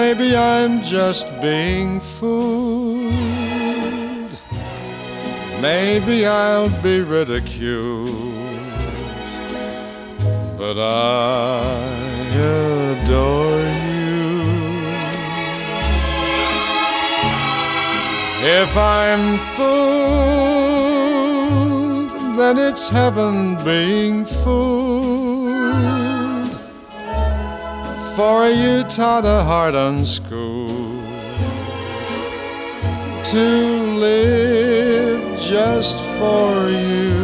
maybe I'm just being fooled. Maybe I'll be ridiculed, but I adore you. If I'm fooled, then it's heaven being fooled. For you taught a heart unschooled to live just for you.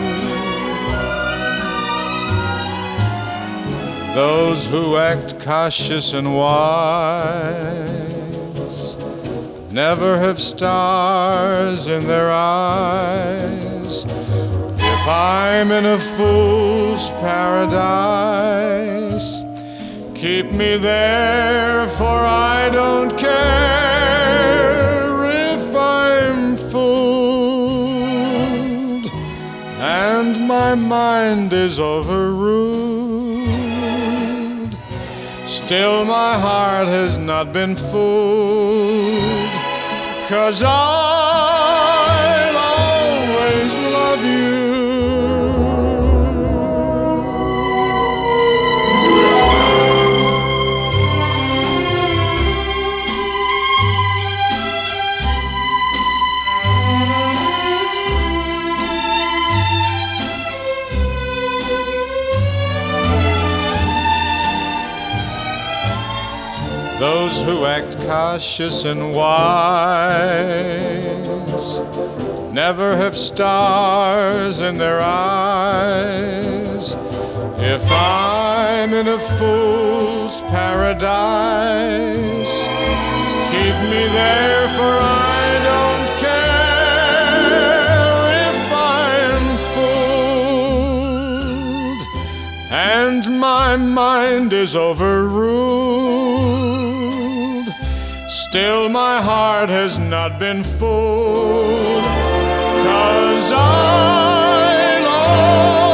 Those who act cautious and wise never have stars in their eyes. If I'm in a fool's paradise, keep me there, for I don't care if I'm fooled and my mind is overruled. Still my heart has not been fooled, 'cause I'll always love you. Those who act cautious and wise never have stars in their eyes. If I'm in a fool's paradise, keep me there, for I don't care if I'm fooled and my mind is overruled. Still my heart has not been fooled, 'cause I love